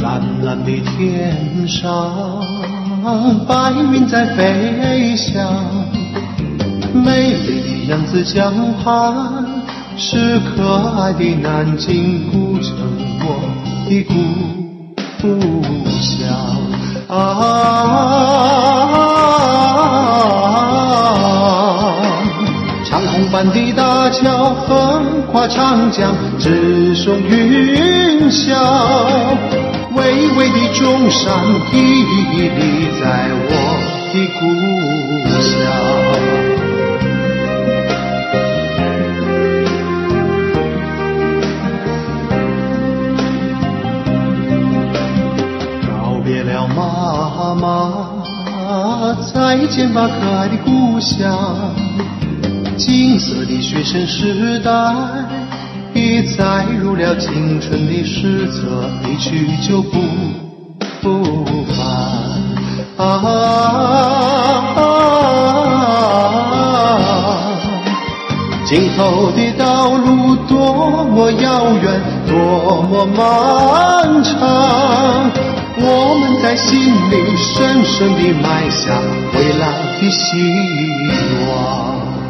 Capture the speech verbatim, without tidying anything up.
蓝蓝的天上，白云在飞翔，美丽的扬子江畔，是可爱的南京古城，我的故乡啊。长虹般的大桥横跨长江，直送云霄，巍巍的中山屹立在我的故乡。告别了妈妈，再见吧可爱的故乡，金色的学生时代已载入了青春的史册，一去就不复返啊啊啊！尽头的道路多么遥远，多么漫长，我们在心里深深地埋下未来的希望。